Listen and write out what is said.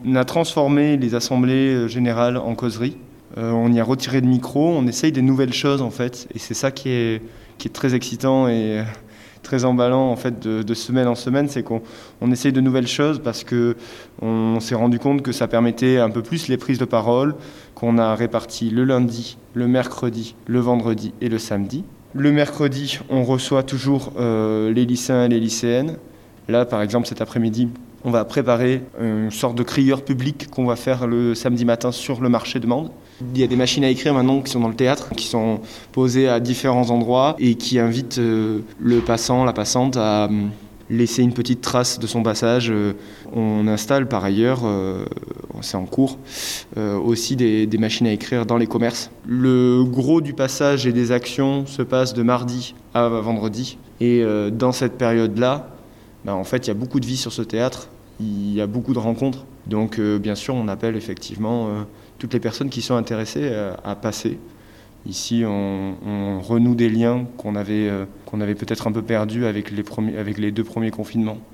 On a transformé les assemblées générales en causeries. On y a retiré le micro, on essaye des nouvelles choses en fait. Et c'est ça qui est très excitant et très emballant en fait de semaine en semaine, c'est qu'on essaye de nouvelles choses parce qu'on s'est rendu compte que ça permettait un peu plus les prises de parole, qu'on a réparti le lundi, le mercredi, le vendredi et le samedi. Le mercredi, on reçoit toujours les lycéens et les lycéennes. Là, par exemple, cet après-midi, on va préparer une sorte de crieur public qu'on va faire le samedi matin sur le marché de Mende. Il y a des machines à écrire maintenant qui sont dans le théâtre, qui sont posées à différents endroits et qui invitent le passant, la passante à laisser une petite trace de son passage. On installe par ailleurs, c'est en cours, aussi des machines à écrire dans les commerces. Le gros du passage et des actions se passe de mardi à vendredi. Et dans cette période-là, en fait, il y a beaucoup de vie sur ce théâtre, il y a beaucoup de rencontres. Donc, bien sûr, on appelle effectivement toutes les personnes qui sont intéressées à passer. Ici, on renoue des liens qu'on avait peut-être un peu perdus avec les 2 premiers confinements.